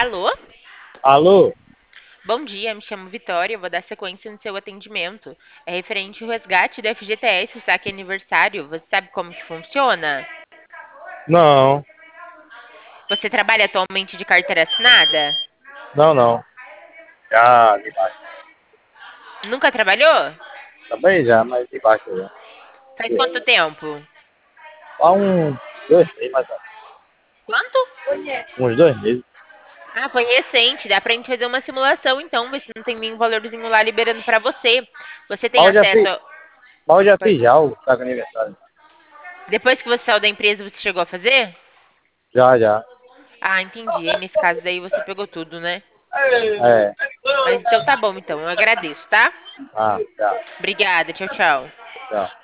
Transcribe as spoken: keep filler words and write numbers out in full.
Alô? Alô? Bom dia, me chamo Vitória, vou dar sequência no seu atendimento. É referente ao resgate do F G T S, saque aniversário. Você sabe como que funciona? Não, Você trabalha atualmente de carteira assinada? não, não. Já de baixo. Nunca trabalhou? Também já, mas de baixo já. Faz quanto tempo? Há uns dois meses, mais ou menos. Quanto? Uns dois meses. Ah, foi recente. Dá pra gente fazer uma simulação então, ver se não tem nenhum valorzinho lá liberando pra você. Você tem Mas eu já acesso fiz, a... mas eu já Pode fiz falar. já o saco aniversário. Depois que você saiu da empresa, você chegou a fazer? Já, já. Ah, entendi. Aí nesse caso daí você pegou tudo, né? É. Mas então tá bom, então. Eu agradeço, tá? Ah, já, Obrigada. Tchau, tchau. já.